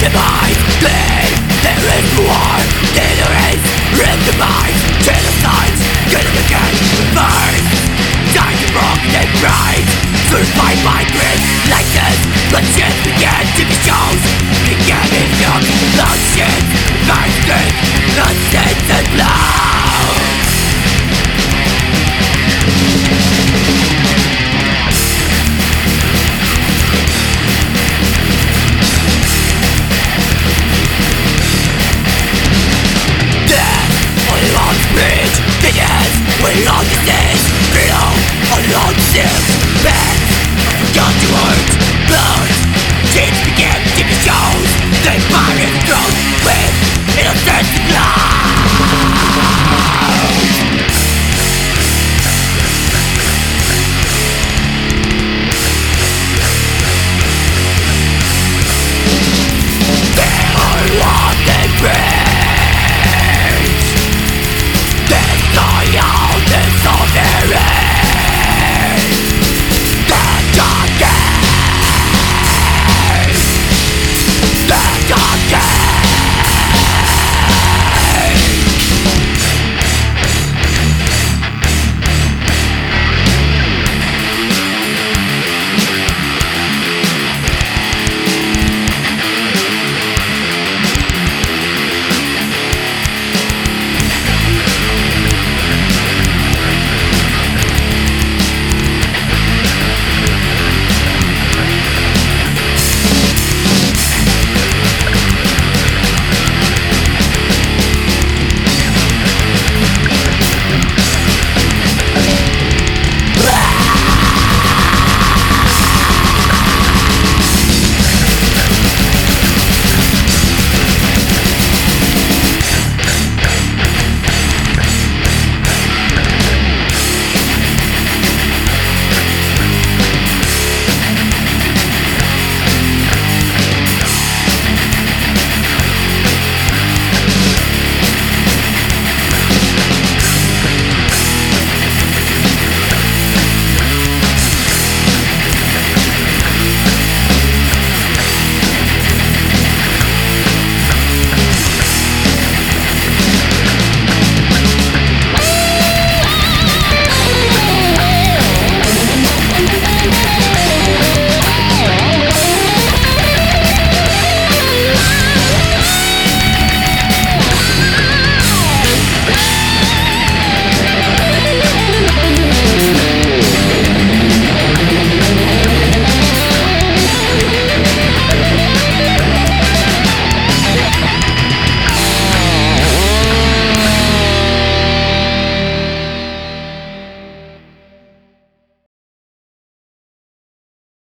mind bleed. There is war, ignorance, in the mind. Genocides, killing again, reverse. Time to broken and bright. Certified by grid, like this. Bloodshed began to be shows. Began in young, loud shit. Reverse drink, nonsense and loud. Bridge, it is, we long to this. Freedom, along the ships. Beds, forgot to hurt. Blood